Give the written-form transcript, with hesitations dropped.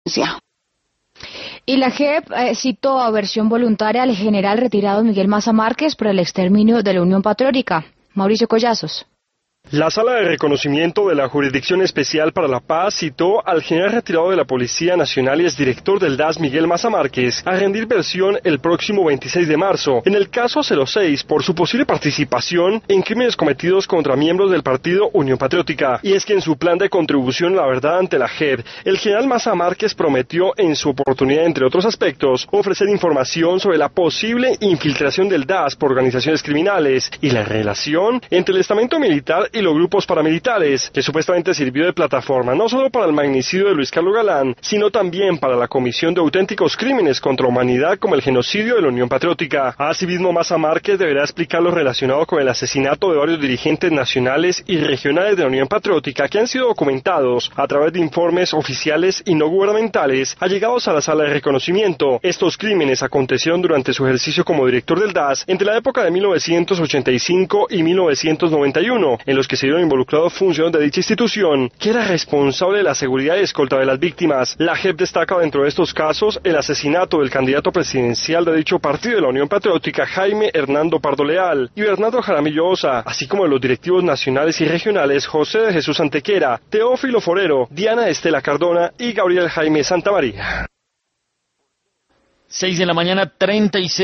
Y la JEP citó a versión voluntaria al general retirado Miguel Maza Márquez por el exterminio de la Unión Patriótica. Mauricio Collazos. La Sala de Reconocimiento de la Jurisdicción Especial para la Paz citó al general retirado de la Policía Nacional y exdirector del DAS, Miguel Maza Márquez, a rendir versión el próximo 26 de marzo en el caso 06 por su posible participación en crímenes cometidos contra miembros del partido Unión Patriótica. Y es que en su plan de contribución a la verdad ante la JEP, el general Maza Márquez prometió en su oportunidad, entre otros aspectos, ofrecer información sobre la posible infiltración del DAS por organizaciones criminales y la relación entre el estamento militar y los grupos paramilitares, que supuestamente sirvió de plataforma no solo para el magnicidio de Luis Carlos Galán, sino también para la comisión de auténticos crímenes contra la humanidad como el genocidio de la Unión Patriótica. Asimismo, Maza Márquez deberá explicar lo relacionado con el asesinato de varios dirigentes nacionales y regionales de la Unión Patriótica que han sido documentados a través de informes oficiales y no gubernamentales allegados a la Sala de Reconocimiento. Estos crímenes acontecieron durante su ejercicio como director del DAS entre la época de 1985 y 1991, en los que se vieron involucrados funcionarios de dicha institución, que era responsable de la seguridad y escolta de las víctimas. La JEP destaca dentro de estos casos el asesinato del candidato presidencial de dicho partido de la Unión Patriótica, Jaime Hernando Pardo Leal, y Bernardo Jaramillo Osa, así como de los directivos nacionales y regionales José de Jesús Antequera, Teófilo Forero, Diana Estela Cardona y Gabriel Jaime Santamaría. 6 de la mañana, 36